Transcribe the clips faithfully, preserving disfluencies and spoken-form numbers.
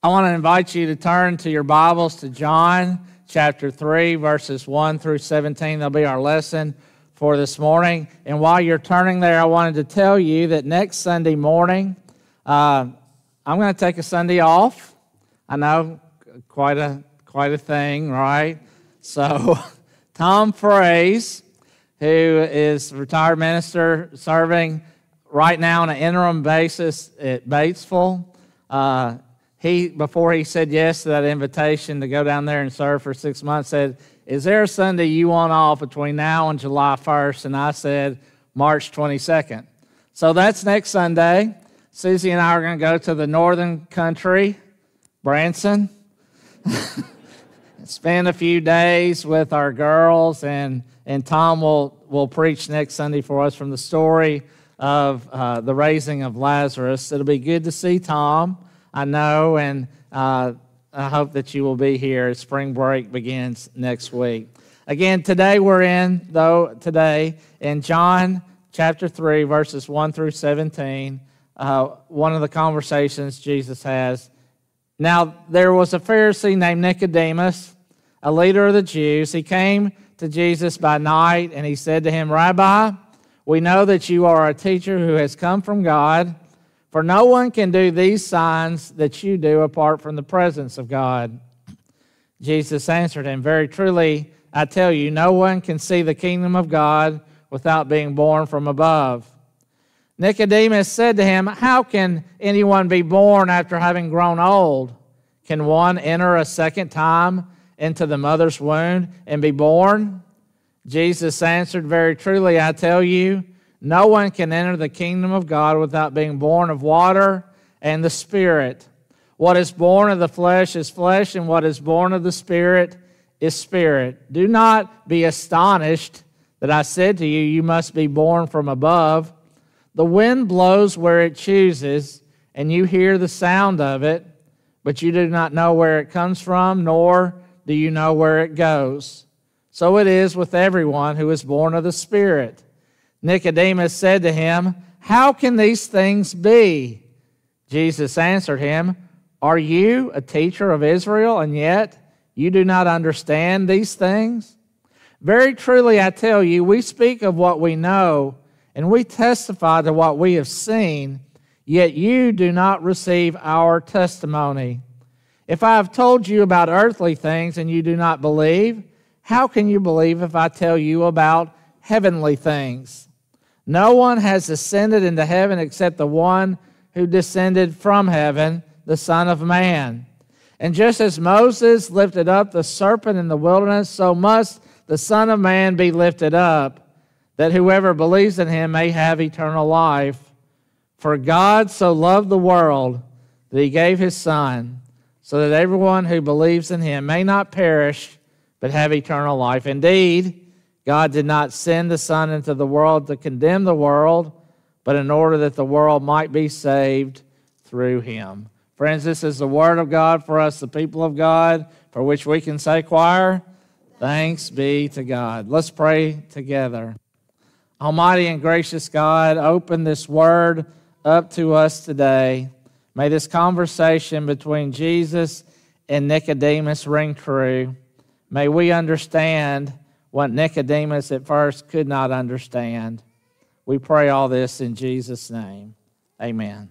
I want to invite you to turn to your Bibles to John chapter three, verses one through seventeen. That'll be our lesson for this morning. And while you're turning there, I wanted to tell you that next Sunday morning, uh, I'm going to take a Sunday off. I know, quite a quite a thing, right? So, Tom Fraze, who is a retired minister serving right now on an interim basis at Batesville, uh, He, before he said yes to that invitation to go down there and serve for six months, said, is there a Sunday you want off between now and July first? And I said, March twenty-second. So that's next Sunday. Susie and I are going to go to the northern country, Branson, spend a few days with our girls, and, and Tom will, will preach next Sunday for us from the story of uh, the raising of Lazarus. It'll be good to see Tom, I know, and uh, I hope that you will be here as spring break begins next week. Again, today we're in, though, today in John chapter three, verses one through seventeen, uh, one of the conversations Jesus has. Now, there was a Pharisee named Nicodemus, a leader of the Jews. He came to Jesus by night, and he said to him, Rabbi, we know that you are a teacher who has come from God, for no one can do these signs that you do apart from the presence of God. Jesus answered him, very truly, I tell you, no one can see the kingdom of God without being born from above. Nicodemus said to him, how can anyone be born after having grown old? Can one enter a second time into the mother's womb and be born? Jesus answered, very truly, I tell you, no one can enter the kingdom of God without being born of water and the Spirit. What is born of the flesh is flesh, and what is born of the Spirit is spirit. Do not be astonished that I said to you, you must be born from above. The wind blows where it chooses, and you hear the sound of it, but you do not know where it comes from, nor do you know where it goes. So it is with everyone who is born of the Spirit. Nicodemus said to him, how can these things be? Jesus answered him, are you a teacher of Israel, and yet you do not understand these things? Very truly I tell you, we speak of what we know, and we testify to what we have seen, yet you do not receive our testimony. If I have told you about earthly things and you do not believe, how can you believe if I tell you about heavenly things? No one has ascended into heaven except the one who descended from heaven, the Son of Man. And just as Moses lifted up the serpent in the wilderness, so must the Son of Man be lifted up, that whoever believes in him may have eternal life. For God so loved the world that he gave his Son, so that everyone who believes in him may not perish, but have eternal life. Indeed, God did not send the Son into the world to condemn the world, but in order that the world might be saved through him. Friends, this is the word of God for us, the people of God, for which we can say, choir, thanks be to God. Let's pray together. Almighty and gracious God, open this word up to us today. May this conversation between Jesus and Nicodemus ring true. May we understand what Nicodemus at first could not understand. We pray all this in Jesus' name. Amen.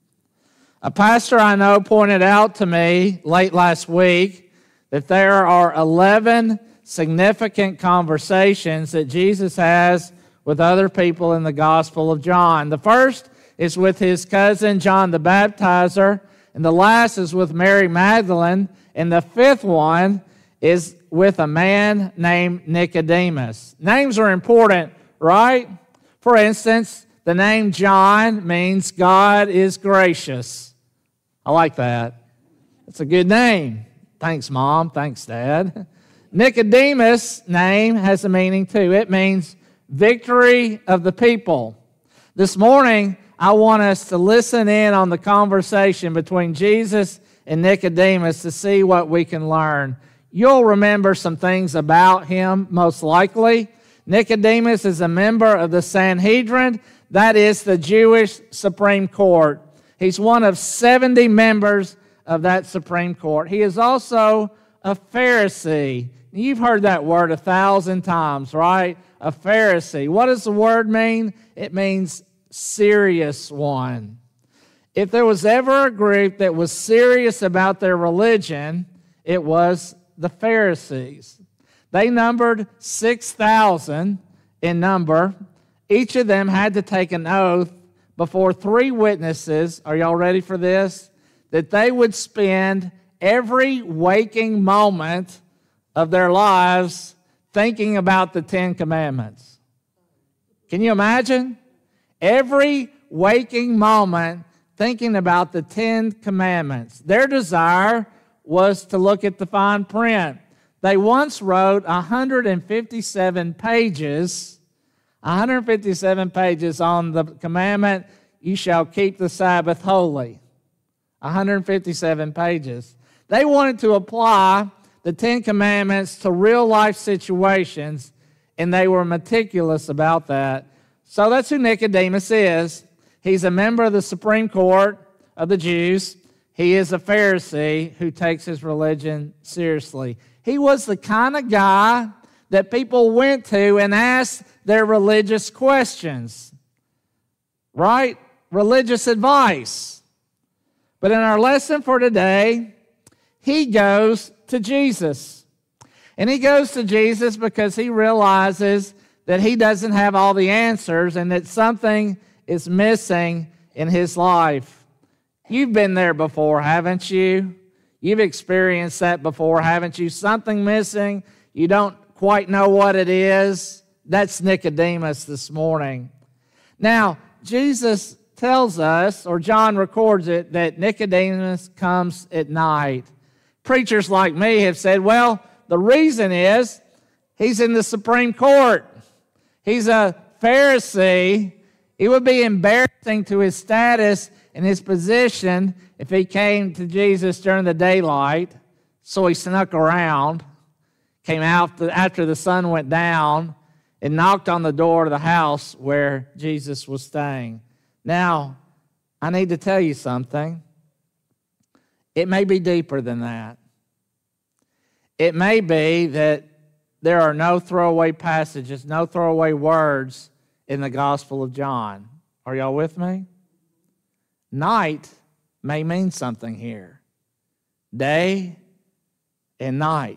A pastor I know pointed out to me late last week that there are eleven significant conversations that Jesus has with other people in the Gospel of John. The first is with his cousin John the Baptizer, and the last is with Mary Magdalene, and the fifth one is with a man named Nicodemus. Names are important, right? For instance, the name John means God is gracious. I like that. It's a good name. Thanks, Mom. Thanks, Dad. Nicodemus' name has a meaning too. It means victory of the people. This morning, I want us to listen in on the conversation between Jesus and Nicodemus to see what we can learn. You'll remember some things about him, most likely. Nicodemus is a member of the Sanhedrin, that is the Jewish Supreme Court. He's one of seventy members of that Supreme Court. He is also a Pharisee. You've heard that word a thousand times, right? A Pharisee. What does the word mean? It means serious one. If there was ever a group that was serious about their religion, it was the Pharisees. They numbered six thousand in number. Each of them had to take an oath before three witnesses, are y'all ready for this? That they would spend every waking moment of their lives thinking about the Ten Commandments. Can you imagine? Every waking moment thinking about the Ten Commandments. Their desire was to look at the fine print. They once wrote one hundred fifty-seven pages, one hundred fifty-seven pages on the commandment, you shall keep the Sabbath holy. one hundred fifty-seven pages. They wanted to apply the Ten Commandments to real-life situations, and they were meticulous about that. So that's who Nicodemus is. He's a member of the Supreme Court of the Jews. He is a Pharisee who takes his religion seriously. He was the kind of guy that people went to and asked their religious questions, right? Religious advice. But in our lesson for today, he goes to Jesus. And he goes to Jesus because he realizes that he doesn't have all the answers and that something is missing in his life. You've been there before, haven't you? You've experienced that before, haven't you? Something missing, you don't quite know what it is. That's Nicodemus this morning. Now, Jesus tells us, or John records it, that Nicodemus comes at night. Preachers like me have said, well, the reason is he's in the Supreme Court. He's a Pharisee. It would be embarrassing to his status and his position if he came to Jesus during the daylight. So he snuck around, came out after the sun went down, and knocked on the door of the house where Jesus was staying. Now, I need to tell you something. It may be deeper than that. It may be that there are no throwaway passages, no throwaway words in the Gospel of John. Are y'all with me? Night may mean something here. Day and night.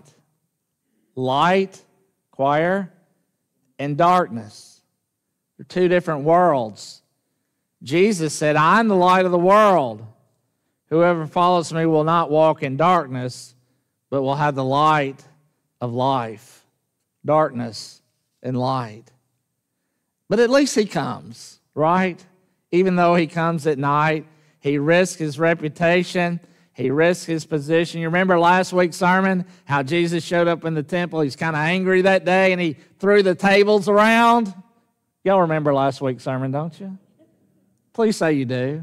Light, choir, and darkness. They're two different worlds. Jesus said, I am the light of the world. Whoever follows me will not walk in darkness, but will have the light of life. Darkness and light. But at least he comes, right? Even though he comes at night, he risks his reputation. He risks his position. You remember last week's sermon, how Jesus showed up in the temple. He's kind of angry that day, and he threw the tables around. Y'all remember last week's sermon, don't you? Please say you do.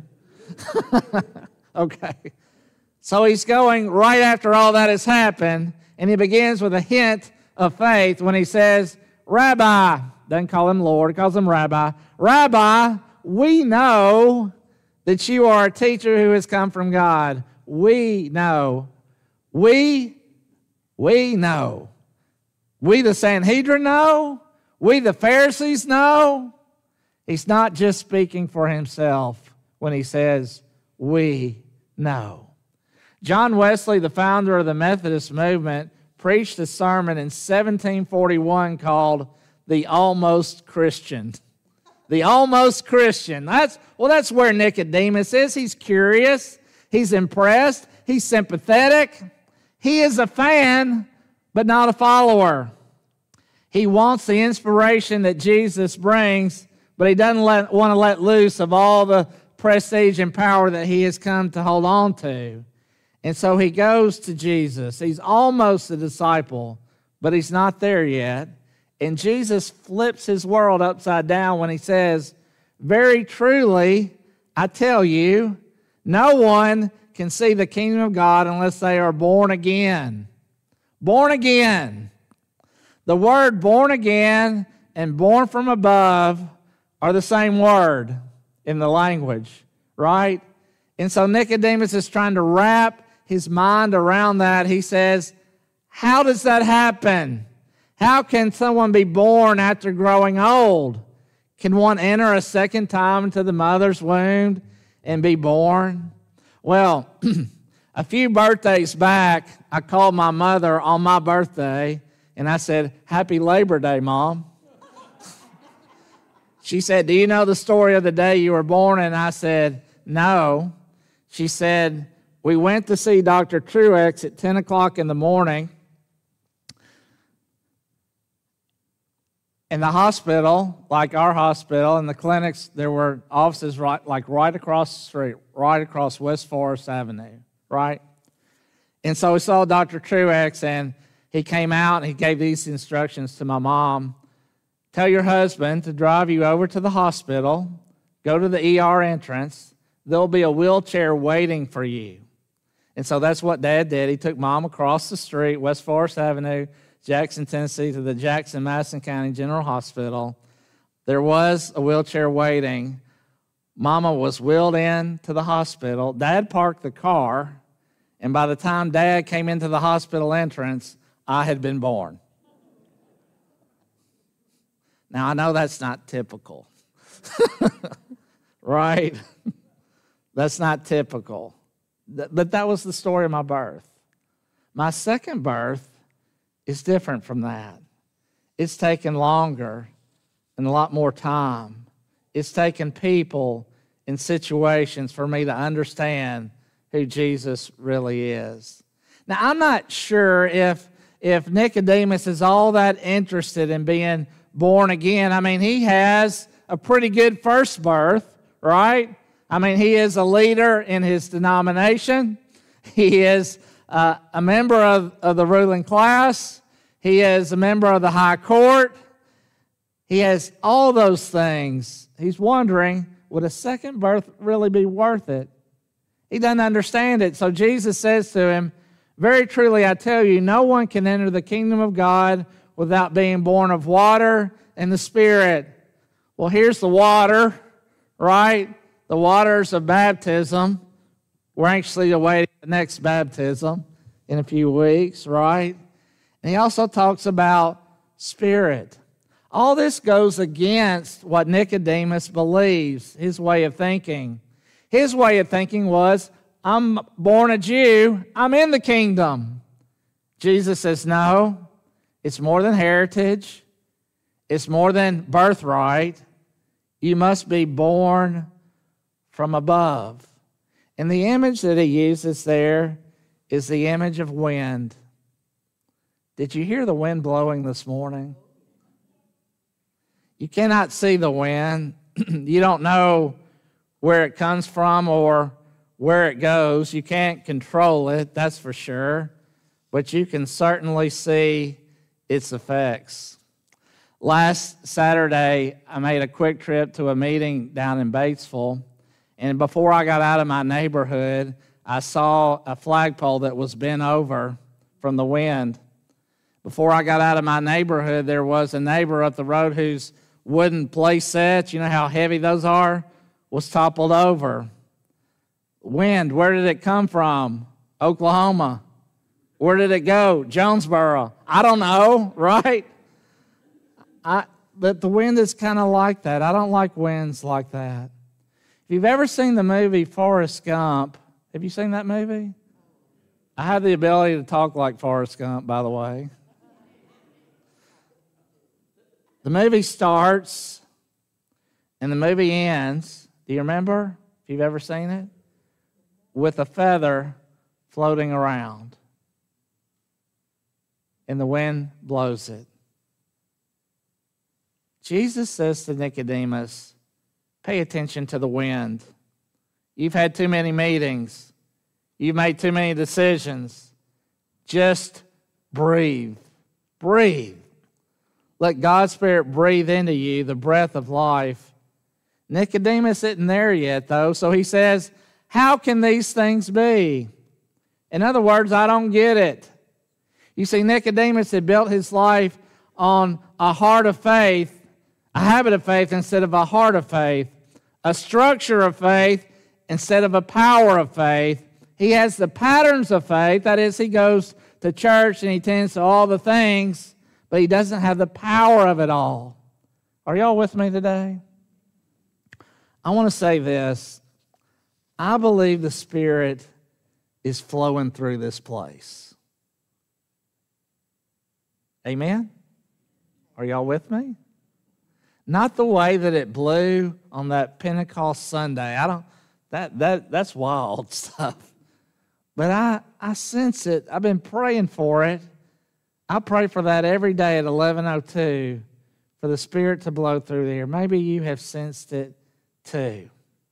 Okay. So he's going right after all that has happened, and he begins with a hint of faith when he says, Rabbi, doesn't call him Lord, he calls him Rabbi. Rabbi, we know that you are a teacher who has come from God. We know. We, we know. We the Sanhedrin know. We the Pharisees know. He's not just speaking for himself when he says, we know. John Wesley, the founder of the Methodist movement, preached a sermon in seventeen forty-one called The Almost Christian. The Almost Christian. That's, well, that's where Nicodemus is. He's curious. He's impressed. He's sympathetic. He is a fan, but not a follower. He wants the inspiration that Jesus brings, but he doesn't let, want to let loose of all the prestige and power that he has come to hold on to. And so he goes to Jesus. He's almost a disciple, but he's not there yet. And Jesus flips his world upside down when he says, very truly, I tell you, no one can see the kingdom of God unless they are born again. Born again. The word born again and born from above are the same word in the language, right? And so Nicodemus is trying to wrap his mind around that, he says, how does that happen? How can someone be born after growing old? Can one enter a second time into the mother's womb and be born? Well, a few birthdays back, I called my mother on my birthday, and I said, Happy Labor Day, Mom. She said, do you know the story of the day you were born? And I said, no. She said, we went to see Doctor Truex at ten o'clock in the morning. In the hospital, like our hospital, in the clinics, there were offices right, like right across the street, right across West Forest Avenue, right? And so we saw Doctor Truex, and he came out and he gave these instructions to my mom. Tell your husband to drive you over to the hospital, go to the E R entrance. There'll be a wheelchair waiting for you. And so that's what Dad did. He took Mom across the street, West Forest Avenue, Jackson, Tennessee, to the Jackson Madison County General Hospital. There was a wheelchair waiting. Mama was wheeled in to the hospital. Dad parked the car, and by the time Dad came into the hospital entrance, I had been born. Now, I know that's not typical, right? That's not typical. But that was the story of my birth. My second birth is different from that. It's taken longer and a lot more time. It's taken people and situations for me to understand who Jesus really is. Now, I'm not sure if, if Nicodemus is all that interested in being born again. I mean, he has a pretty good first birth, right? I mean, he is a leader in his denomination. He is uh, a member of, of the ruling class. He is a member of the high court. He has all those things. He's wondering, would a second birth really be worth it? He doesn't understand it. So Jesus says to him, very truly I tell you, no one can enter the kingdom of God without being born of water and the Spirit. Well, here's the water, right? The waters of baptism. We're anxiously awaiting the next baptism in a few weeks, right? And he also talks about Spirit. All this goes against what Nicodemus believes, his way of thinking. His way of thinking was, I'm born a Jew, I'm in the kingdom. Jesus says, no, it's more than heritage. It's more than birthright. You must be born from above. And the image that he uses there is the image of wind. Did you hear the wind blowing this morning? You cannot see the wind. You don't know where it comes from or where it goes. You can't control it, that's for sure. But you can certainly see its effects. Last Saturday, I made a quick trip to a meeting down in Batesville. And before I got out of my neighborhood, I saw a flagpole that was bent over from the wind. Before I got out of my neighborhood, there was a neighbor up the road whose wooden play sets, you know how heavy those are, was toppled over. Wind, where did it come from? Oklahoma. Where did it go? Jonesboro. I don't know, right? I, but the wind is kind of like that. I don't like winds like that. If you've ever seen the movie Forrest Gump, have you seen that movie? I have the ability to talk like Forrest Gump, by the way. The movie starts and the movie ends. Do you remember, if you've ever seen it? With a feather floating around. And the wind blows it. Jesus says to Nicodemus, pay attention to the wind. You've had too many meetings. You've made too many decisions. Just breathe. Breathe. Let God's Spirit breathe into you the breath of life. Nicodemus isn't there yet, though, so he says, how can these things be? In other words, I don't get it. You see, Nicodemus had built his life on a heart of faith, a habit of faith instead of a heart of faith, a structure of faith instead of a power of faith, He has the patterns of faith. That is, he goes to church and he tends to all the things, but he doesn't have the power of it all. Are y'all with me today? I want to say this. I believe the Spirit is flowing through this place. Amen? Are y'all with me? Not the way that it blew on that Pentecost Sunday. I don't, that, that, that's wild stuff. But I, I sense it. I've been praying for it. I pray for that every day at eleven oh two, for the Spirit to blow through there. Maybe you have sensed it too.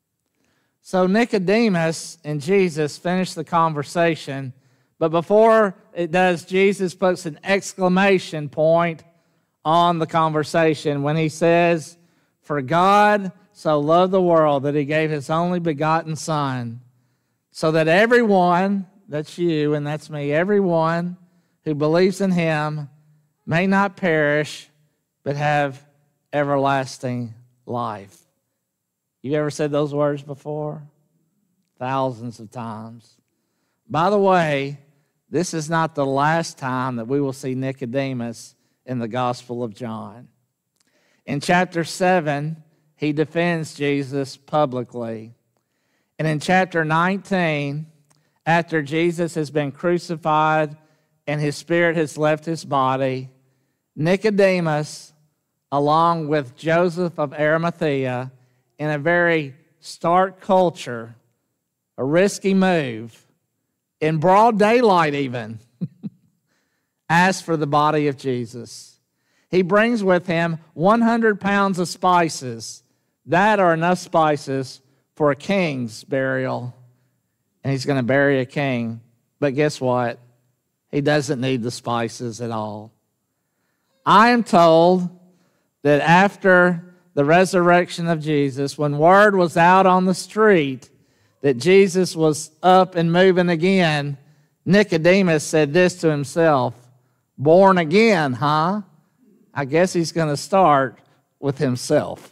So Nicodemus and Jesus finish the conversation, but before it does, Jesus puts an exclamation point on the conversation when he says, "For God so loved the world that he gave his only begotten Son, so that everyone," that's you and that's me, "everyone who believes in him may not perish, but have everlasting life." You ever said those words before? Thousands of times. By the way, this is not the last time that we will see Nicodemus in the Gospel of John. In chapter seven, he defends Jesus publicly. And in chapter nineteen, after Jesus has been crucified and his spirit has left his body, Nicodemus, along with Joseph of Arimathea, in a very stark culture, a risky move, in broad daylight even, asked for the body of Jesus. He brings with him one hundred pounds of spices. That are enough spices for a king's burial. And he's going to bury a king. But guess what? He doesn't need the spices at all. I am told that after the resurrection of Jesus, when word was out on the street that Jesus was up and moving again, Nicodemus said this to himself, "Born again, huh? I guess he's going to start with himself."